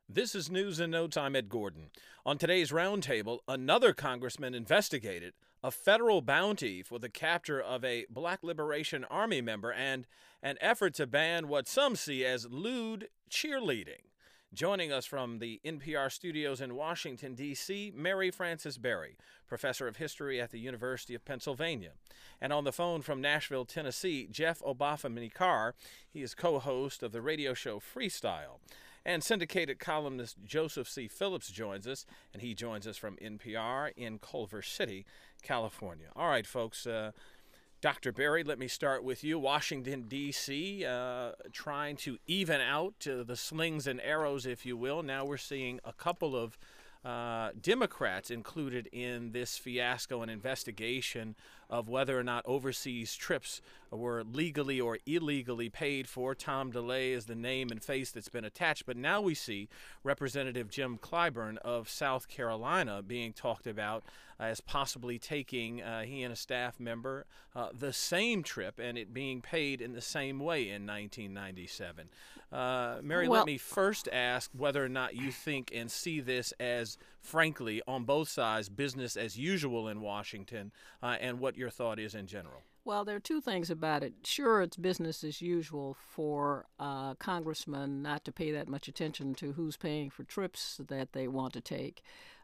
This is News in No Time. Ed Gordon. On today's roundtable, another congressman investigated a federal bounty for the capture of a Black Liberation Army member and an effort to ban what some see as lewd cheerleading. Joining us from the NPR studios in Washington, D.C., Mary Frances Berry, professor of history at the University of Pennsylvania. And on the phone from Nashville, Tennessee, Jeff Obafemi-Carr. He is co-host of the radio show Freestyle. And syndicated columnist Joseph C. Phillips joins us, and he joins us from NPR in Culver City, California. All right, folks, Dr. Berry, let me start with you. Washington, D.C., trying to even out the slings and arrows, if you will. Now we're seeing a couple of Democrats included in this fiasco and investigation of whether or not overseas trips were legally or illegally paid for. Tom DeLay is the name and face that's been attached. But now we see Representative Jim Clyburn of South Carolina being talked about as possibly taking, he and a staff member, the same trip and it being paid in the same way in 1997. Mary, let me first ask whether or not you think and see this as, frankly, on both sides, business as usual in Washington, and what your thought is in general. Well, there are two things about it. Sure, it's business as usual for congressmen not to pay that much attention to who's paying for trips that they want to take.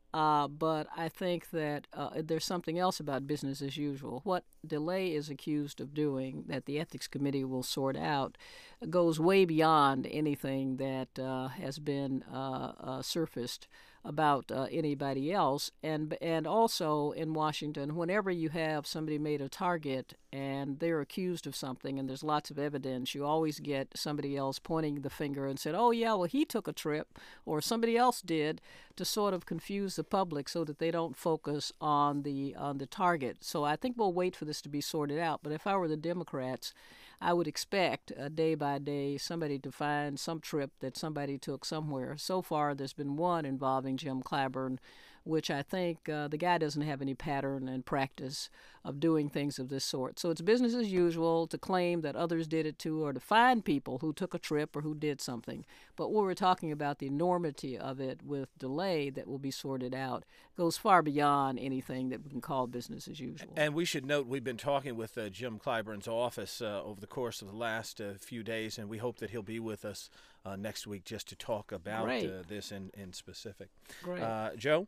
But I think that there's something else about business as usual. What DeLay is accused of doing, that the Ethics Committee will sort out, goes way beyond anything that has been surfaced about anybody else. And also in Washington, whenever you have somebody made a target and they're accused of something and there's lots of evidence, you always get somebody else pointing the finger and said, oh, yeah, well, he took a trip or somebody else did, to sort of confuse the public so that they don't focus on the target. So I think we'll wait for this to be sorted out. But if I were the Democrats, I would expect day by day somebody to find some trip that somebody took somewhere. So far, there's been one involving Jim Clyburn, which I think the guy doesn't have any pattern and practice of doing things of this sort. So it's business as usual to claim that others did it too, or to find people who took a trip or who did something. But when we're talking about the enormity of it with DeLay that will be sorted out, goes far beyond anything that we can call business as usual. And we should note we've been talking with Jim Clyburn's office over the course of the last few days, and we hope that he'll be with us next week just to talk about this in specific. Great. Joe?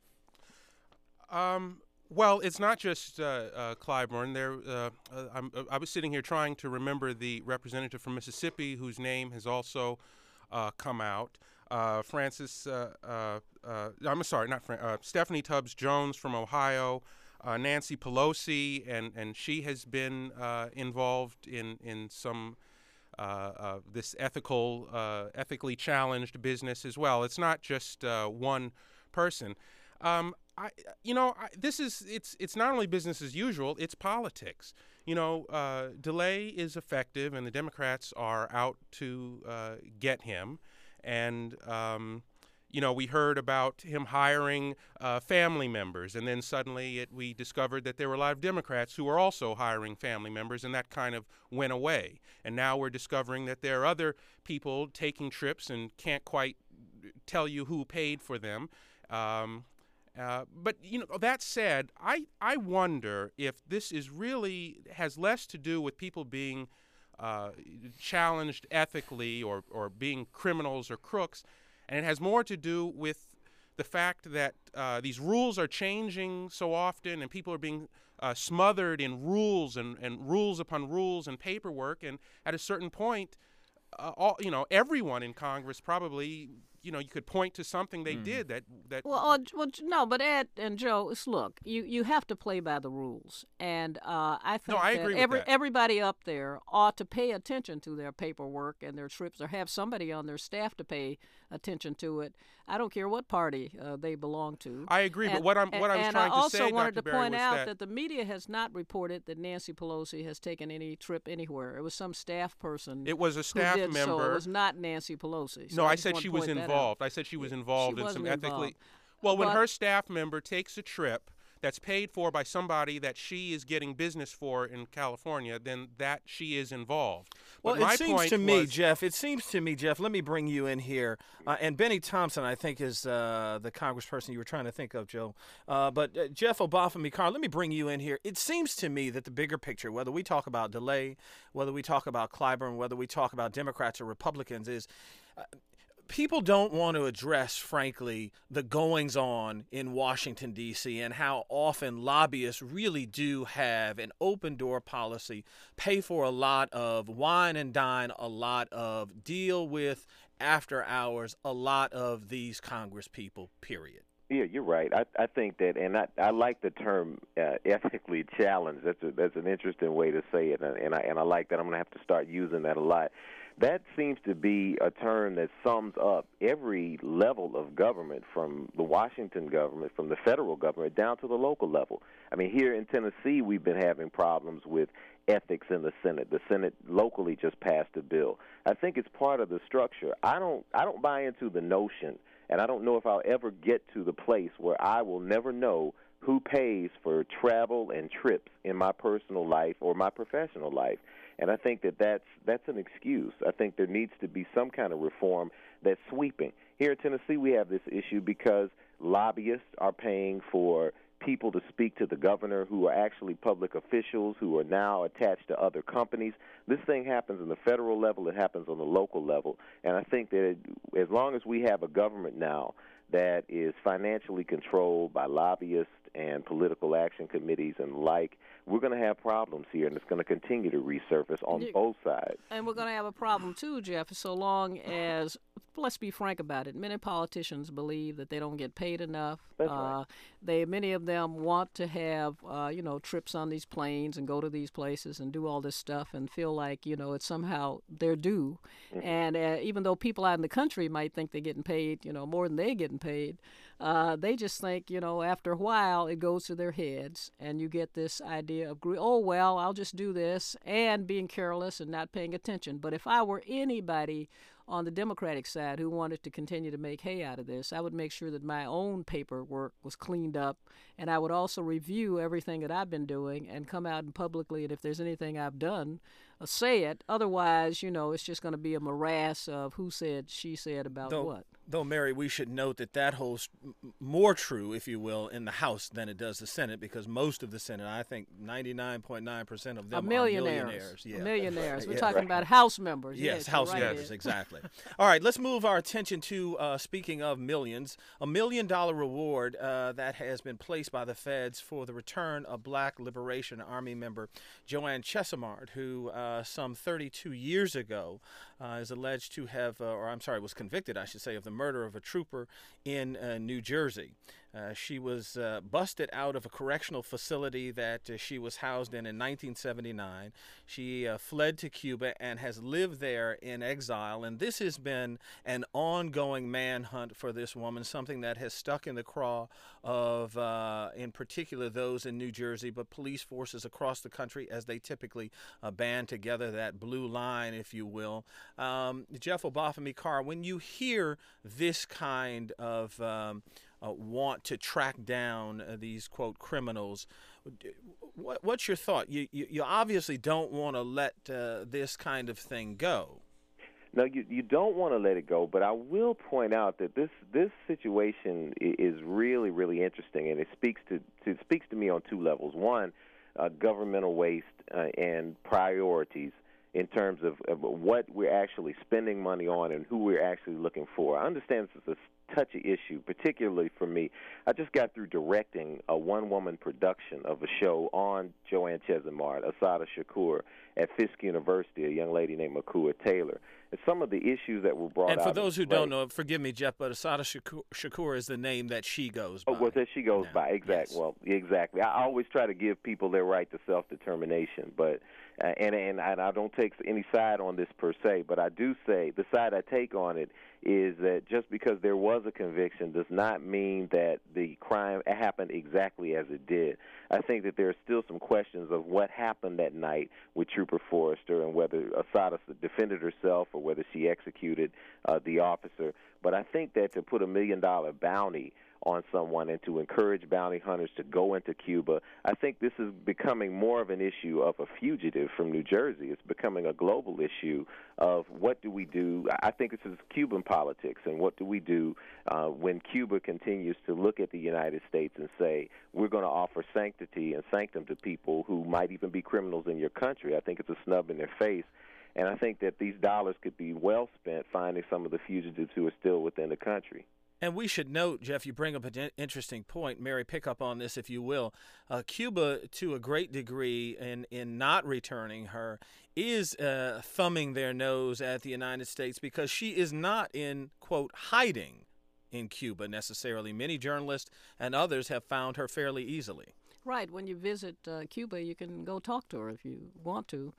Well, it's not just Clyburn. I was sitting here trying to remember the representative from Mississippi whose name has also come out. Stephanie Tubbs Jones from Ohio, Nancy Pelosi, and she has been involved in some this ethically challenged business as well. It's not just one person. It's not only business as usual, it's politics. DeLay is effective, and the Democrats are out to get him. And, we heard about him hiring family members, and then suddenly we discovered that there were a lot of Democrats who were also hiring family members, and that kind of went away. And now we're discovering that there are other people taking trips and can't quite tell you who paid for them. But that said, I wonder if this has less to do with people being challenged ethically or being criminals or crooks, and it has more to do with the fact that these rules are changing so often, and people are being smothered in rules and rules upon rules and paperwork, and at a certain point, everyone in Congress probably. You could point to something they did that. No, but Ed and Joe, look, you have to play by the rules, and I think I agree with that. Everybody up there ought to pay attention to their paperwork and their trips, or have somebody on their staff to pay attention to it. I don't care what party they belong to. I agree, but what I was trying to say, and I also wanted Dr. to Berry, point was out that the media has not reported that Nancy Pelosi has taken any trip anywhere. It was some staff person. It was a staff who did member. So. It was not Nancy Pelosi. So No, I said she was involved. I said she was involved in some ethically. Well, when her staff member takes a trip that's paid for by somebody that she is getting business for in California, then that she is involved. Well, but it seems to me, Jeff, let me bring you in here. And Benny Thompson, I think, is the congressperson you were trying to think of, Joe. But Jeff Obafemi-Carr, let me bring you in here. It seems to me that the bigger picture, whether we talk about DeLay, whether we talk about Clyburn, whether we talk about Democrats or Republicans, is people don't want to address, frankly, the goings-on in Washington, D.C., and how often lobbyists really do have an open-door policy, pay for a lot of wine and dine, a lot of deal with after hours, a lot of these Congress people, period. Yeah, you're right. I think that, and I like the term ethically challenged. That's an interesting way to say it, and I like that. I'm going to have to start using that a lot. That seems to be a term that sums up every level of government, from the Washington government, from the federal government, down to the local level. I mean, here in Tennessee, we've been having problems with ethics in the Senate. The Senate locally just passed a bill. I think it's part of the structure. I don't buy into the notion, and I don't know if I'll ever get to the place where I will never know who pays for travel and trips in my personal life or my professional life. And I think that's an excuse. I think there needs to be some kind of reform that's sweeping. Here in Tennessee, we have this issue because lobbyists are paying for people to speak to the governor who are actually public officials who are now attached to other companies. This thing happens on the federal level. It happens on the local level. And I think that as long as we have a government now that is financially controlled by lobbyists and political action committees and the like, we're going to have problems here, and it's going to continue to resurface on both sides. And we're going to have a problem, too, Jeff, so long as, let's be frank about it, many politicians believe that they don't get paid enough. That's right. Many of them want to have, trips on these planes and go to these places and do all this stuff and feel like, it's somehow their due. Mm-hmm. And even though people out in the country might think they're getting paid, more than they're getting paid, they just think, after a while it goes to their heads, and you get this idea of, oh, well, I'll just do this, and being careless and not paying attention. But if I were anybody on the Democratic side who wanted to continue to make hay out of this, I would make sure that my own paperwork was cleaned up, and I would also review everything that I've been doing and come out and publicly, and if there's anything I've done, say it. Otherwise, it's just going to be a morass of who said, she said about what. Though, Mary, we should note that holds more true, if you will, in the House than it does the Senate, because most of the Senate, I think 99.9% of them are millionaires. Yeah. Millionaires. We're talking about House members. Yes, House members, exactly. All right, let's move our attention to, speaking of millions, $1 million reward that has been placed by the feds for the return of Black Liberation Army member Joanne Chesimard, who some 32 years ago is alleged to have, was convicted, I should say, of the murder of a trooper in New Jersey. She was busted out of a correctional facility that she was housed in 1979. She fled to Cuba and has lived there in exile. And this has been an ongoing manhunt for this woman, something that has stuck in the craw of, in particular, those in New Jersey, but police forces across the country as they typically band together, that blue line, if you will. Jeff Obafemi-Carr, when you hear this kind of want to track down these, quote, criminals, what's your thought? You obviously don't want to let this kind of thing go. No, you don't want to let it go, but I will point out that this situation is really, really interesting, and it speaks to me on two levels. One, governmental waste and priorities in terms of what we're actually spending money on and who we're actually looking for. I understand this is a touchy issue, particularly for me. I just got through directing a one-woman production of a show on Joanne Chesimard, Assata Shakur, at Fisk University, a young lady named Makua Taylor. And some of the issues that were brought out. And for those who don't know, forgive me, Jeff, but Assata Shakur is the name that she goes by. Oh, well, that she goes by, exactly. Yes. Well, exactly. I always try to give people their right to self-determination, but and I don't take any side on this per se, but I do say the side I take on it is that just because there was a conviction does not mean that the crime happened exactly as it did. I think that there are still some questions of what happened that night with Trooper Forrester and whether Assata defended herself or whether she executed the officer. But I think that to put $1 million bounty on someone and to encourage bounty hunters to go into Cuba, I think this is becoming more of an issue of a fugitive from New Jersey. It's becoming a global issue of what do we do. I think this is Cuban politics, and what do we do when Cuba continues to look at the United States and say, we're going to offer sanctity and sanctum to people who might even be criminals in your country. I think it's a snub in their face. And I think that these dollars could be well spent finding some of the fugitives who are still within the country. And we should note, Jeff, you bring up an interesting point. Mary, pick up on this if you will. Cuba, to a great degree, in not returning her, is thumbing their nose at the United States because she is not in, quote, hiding in Cuba necessarily. Many journalists and others have found her fairly easily. Right. When you visit Cuba, you can go talk to her if you want to.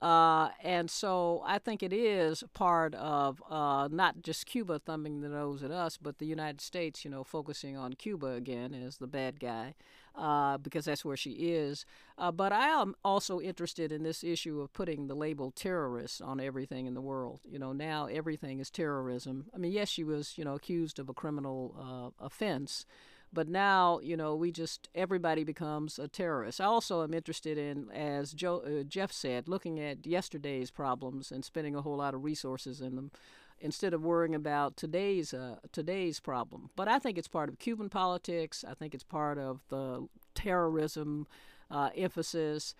And so I think it is part of not just Cuba thumbing the nose at us, but the United States, focusing on Cuba again as the bad guy, because that's where she is. But I am also interested in this issue of putting the label terrorist on everything in the world. Now everything is terrorism. I mean, yes, she was, accused of a criminal offense. But now, everybody becomes a terrorist. I also am interested in, as Jeff said, looking at yesterday's problems and spending a whole lot of resources in them instead of worrying about today's problem. But I think it's part of Cuban politics. I think it's part of the terrorism emphasis.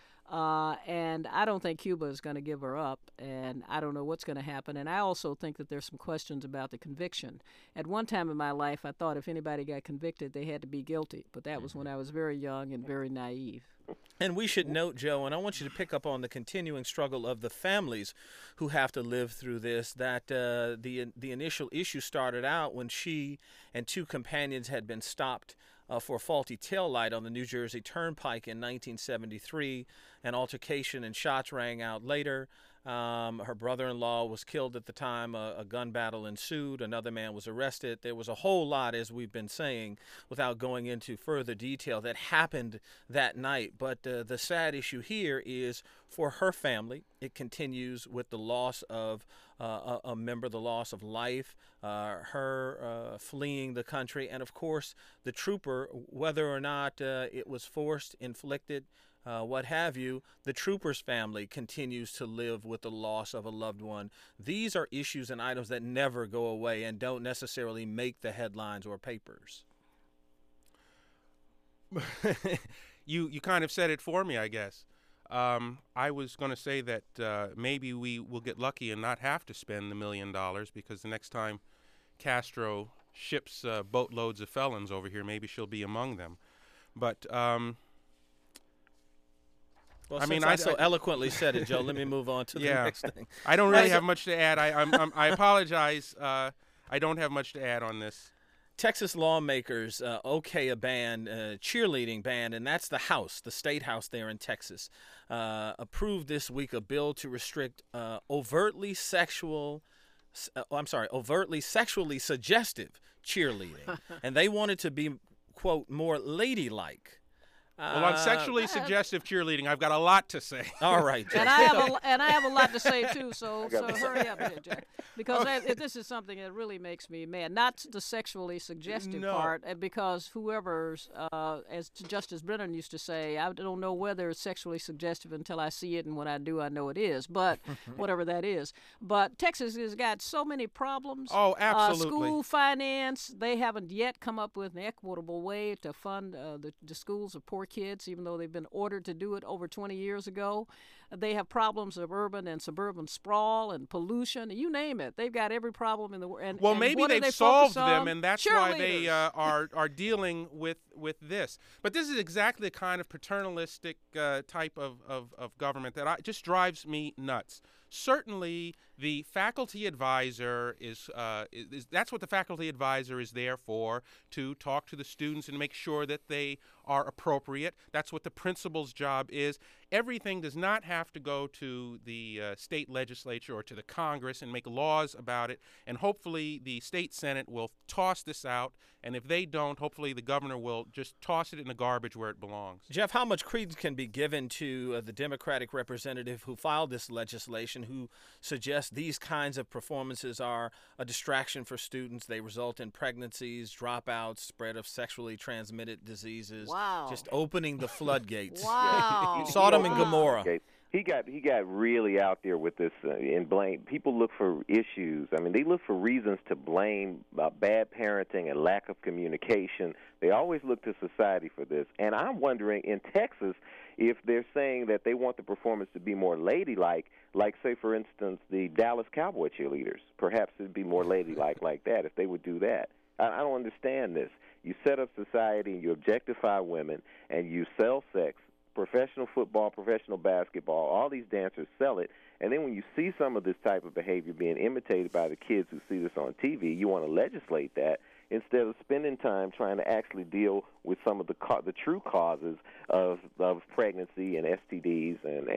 And I don't think Cuba is going to give her up, and I don't know what's going to happen. And I also think that there's some questions about the conviction. At one time in my life, I thought if anybody got convicted, they had to be guilty. But that was when I was very young and very naive. And we should note, Joe, and I want you to pick up on the continuing struggle of the families who have to live through this, that the initial issue started out when she and two companions had been stopped for a faulty tail light on the New Jersey Turnpike in 1973. An altercation and shots rang out later. Her brother-in-law was killed at the time. A gun battle ensued. Another man was arrested. There was a whole lot, as we've been saying, without going into further detail, that happened that night. But the sad issue here is for her family. It continues with the loss of a member, the loss of life, her fleeing the country, and, of course, the trooper, whether or not it was forced, inflicted, what have you, the trooper's family continues to live with the loss of a loved one. These are issues and items that never go away and don't necessarily make the headlines or papers. You kind of said it for me, I guess. I was going to say that maybe we will get lucky and not have to spend the $1 million because the next time Castro ships boatloads of felons over here, maybe she'll be among them. But well, I so eloquently said it, Joe. Let me move on to the next thing. I don't really have much to add. I apologize. I don't have much to add on this. Texas lawmakers okay a ban, cheerleading ban, and that's the State House there in Texas, approved this week a bill to restrict overtly sexually suggestive cheerleading, and they wanted to be, quote, more ladylike. Well, on sexually suggestive cheerleading, I've got a lot to say. All right, Jeff. and I have a lot to say too. So hurry up here, Jeff, because this is something that really makes me mad. Not the sexually suggestive part, because whoever's, as Justice Brennan used to say, I don't know whether it's sexually suggestive until I see it, and when I do, I know it is. But whatever that is. But Texas has got so many problems. Oh, absolutely. School finance, they haven't yet come up with an equitable way to fund the schools of poor kids, even though they've been ordered to do it over 20 years ago. They have problems of urban and suburban sprawl and pollution. You name it. They've got every problem in the world. Well, maybe they've solved them, and that's why they are dealing with this. But this is exactly the kind of paternalistic type of government that just drives me nuts. Certainly, the faculty advisor is that's what the faculty advisor is there for, to talk to the students and make sure that they are appropriate. That's what the principal's job is. everything does not have to go to the state legislature or to the Congress and make laws about it. And hopefully the state Senate will toss this out. And if they don't, hopefully the governor will just toss it in the garbage where it belongs. Jeff, how much credence can be given to the Democratic representative who filed this legislation, who suggests these kinds of performances are a distraction for students? They result in pregnancies, dropouts, spread of sexually transmitted diseases. Wow. Just opening the floodgates. Wow. Sodom and Gomorrah. He got really out there with this and blame. People look for issues. I mean, they look for reasons to blame bad parenting and lack of communication. They always look to society for this. And I'm wondering, in Texas, if they're saying that they want the performance to be more ladylike, like, say, for instance, the Dallas Cowboy cheerleaders. Perhaps it'd be more ladylike like that if they would do that. I don't understand this. You set up society and you objectify women and you sell sex. Professional football, professional basketball, all these dancers sell it. And then when you see some of this type of behavior being imitated by the kids who see this on TV, you want to legislate that instead of spending time trying to actually deal with some of the true causes of pregnancy and STDs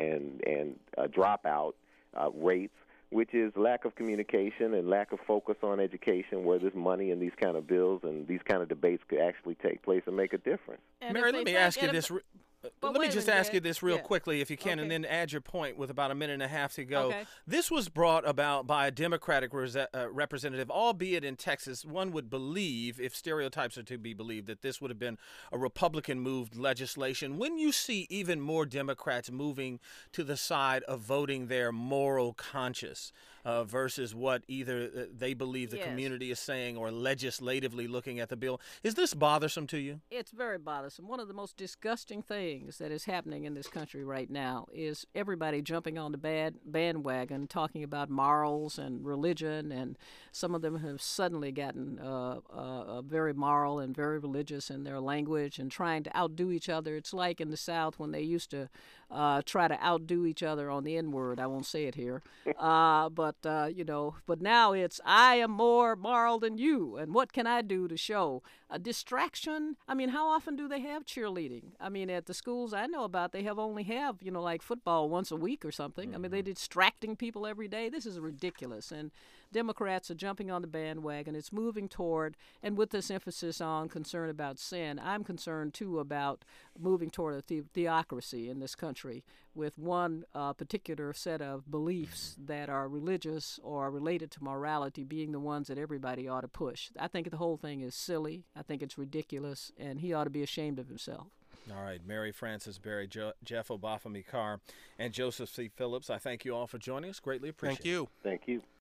and dropout rates, which is lack of communication and lack of focus on education, where this money and these kind of bills and these kind of debates could actually take place and make a difference. Mary, let me ask you this. Let me just ask you this real quickly, if you can, Okay. and then add your point with about a minute and a half to go. Okay. This was brought about by a Democratic representative, albeit in Texas. One would believe, if stereotypes are to be believed, that this would have been a Republican-moved legislation. When you see even more Democrats moving to the side of voting their moral conscience versus what either they believe the Yes. community is saying or legislatively looking at the bill, is this bothersome to you? It's very bothersome. One of the most disgusting things that is happening in this country right now is everybody jumping on the bandwagon, talking about morals and religion, and some of them have suddenly gotten very moral and very religious in their language and trying to outdo each other. It's like in the South when they used to try to outdo each other on the N-word. I won't say it here. But now it's, I am more moral than you, and what can I do to show? A distraction. I mean, how often do they have cheerleading? I mean, at the schools I know about, they only have, like football once a week or something. I mean, they're distracting people every day. This is ridiculous. And Democrats are jumping on the bandwagon. It's moving toward, and with this emphasis on concern about sin, I'm concerned, too, about moving toward a theocracy in this country with one particular set of beliefs that are religious or related to morality being the ones that everybody ought to push. I think the whole thing is silly. I think it's ridiculous, and he ought to be ashamed of himself. All right, Mary Frances Berry, Jeff Obafemi Carr, and Joseph C. Phillips, I thank you all for joining us. Greatly appreciate it. Thank you. Thank you.